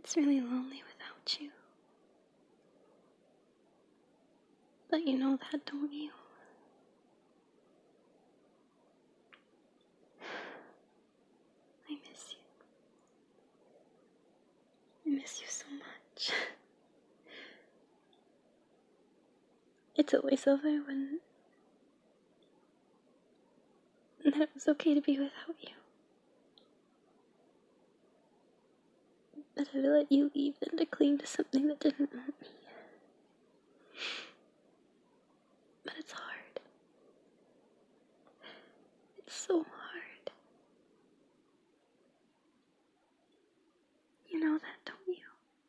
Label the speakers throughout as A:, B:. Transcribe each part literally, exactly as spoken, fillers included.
A: It's really lonely without you. But you know that, don't you? I miss you. I miss you so much. It's always over when that it was okay to be without you. That I let you leave and to cling to something that didn't want me. But it's hard. It's so hard. You know that, don't you?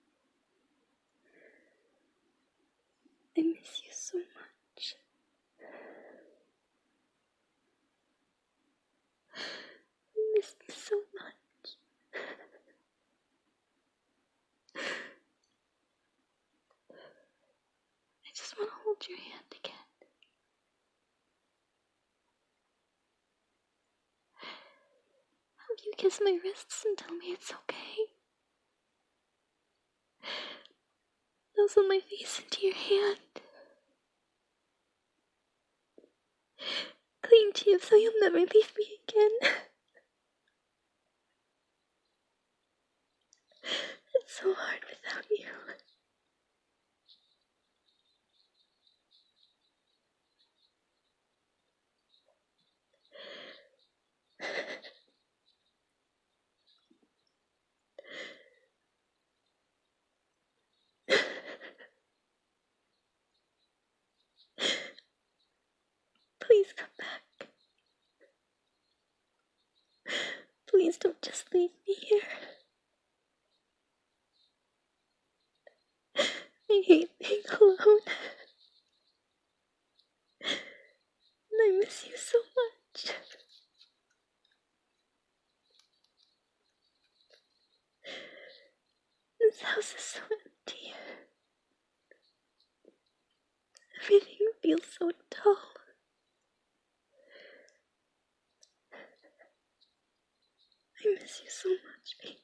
A: I miss you so much. You miss me so much. I just want to hold your hand again. Have you kiss my wrists and tell me it's okay? Nuzzle my face into your hand. Cling to you so you'll never leave me again. It's so hard without you. Please come back. Please don't just leave me here. I hate being alone. And I miss you so much. This house is so empty. Everything feels so dull. I miss you so much, baby.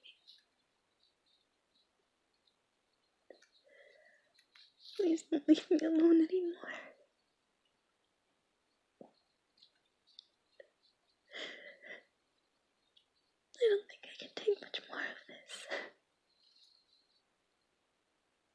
A: Please don't leave me alone anymore.